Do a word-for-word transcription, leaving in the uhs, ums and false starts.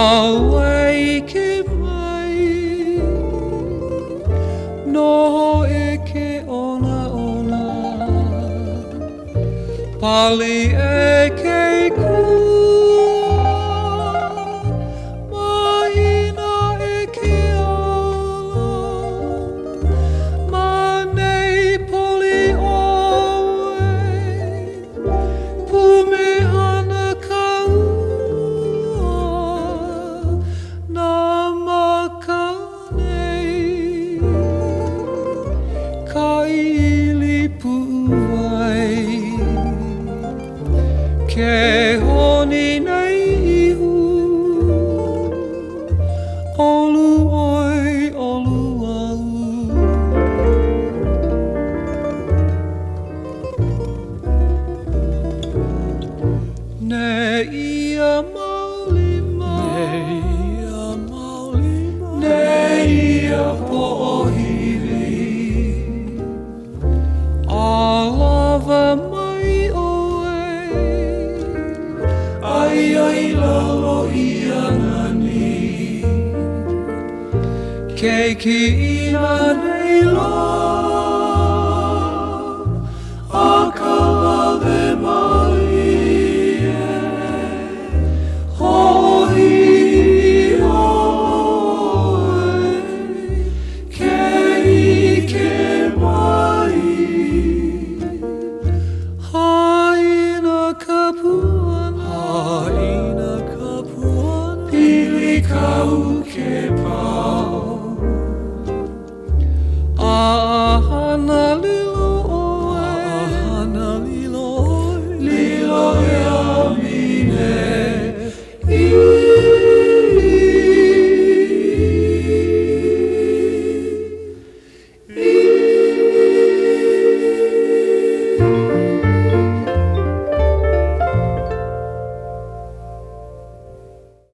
Away ke mai no e ke ona ona pali e ke kua mahina e ke ala ma nei poli oe pume ana kaua na maka nei ka ili puai ke honi nei ihu olu oi olu au ne ia maulima ne ia maulima ne ia po'ohiri alava mai oe ai ai lalo ia nani ke ki ina nei lo